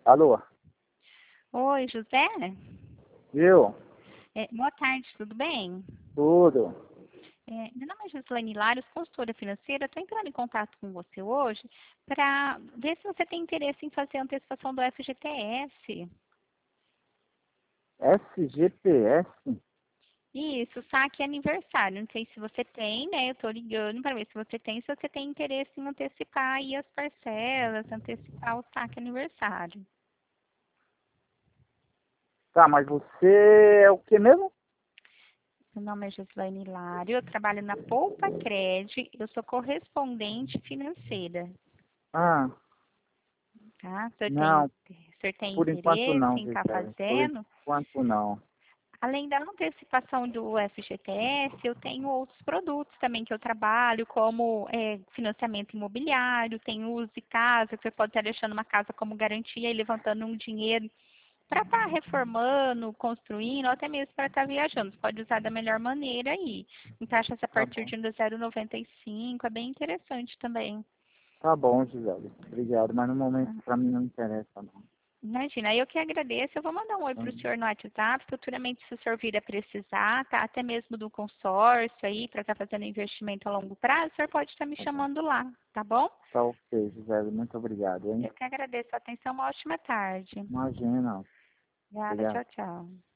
Alô? Oi, José? Viu? Boa tarde, tudo bem? Tudo. Meu nome é Gislaine Hilários, consultora financeira. Estou entrando em contato com você hoje para ver se você tem interesse em fazer a antecipação do FGTS. SGPS? Isso, saque aniversário. Não sei se você tem, né? Eu estou ligando para ver se você tem interesse em antecipar aí as parcelas, antecipar o saque aniversário. Tá, mas você é o que mesmo? Meu nome é Gislaine Hilário, eu trabalho na Poupa Cred, eu sou correspondente financeira. Ah, Tá? não, O senhor tem por enquanto interesse não, em estar Gisele. Por fazendo? enquanto não. Além da antecipação do FGTS, eu tenho outros produtos também que eu trabalho, como financiamento imobiliário, tem uso de casa, que você pode estar deixando uma casa como garantia e levantando um dinheiro para estar reformando, construindo, ou até mesmo para estar viajando. Você pode usar da melhor maneira aí. Em taxas a Tá partir bom. de 0,95, é bem interessante também. Tá bom, Gisele. Obrigado, mas no momento pra mim não interessa, não. Imagina, eu que agradeço. Eu vou mandar um oi para o Hum, senhor no WhatsApp. Futuramente, se o senhor vir a precisar, tá? Até mesmo do consórcio aí, para estar fazendo investimento a longo prazo, o senhor pode estar me Tá bom. chamando lá, tá bom? Tá ok, Gisele. Muito obrigado, hein? Eu que agradeço a atenção. Uma ótima tarde. Imagina. Obrigada, Obrigado. tchau, tchau.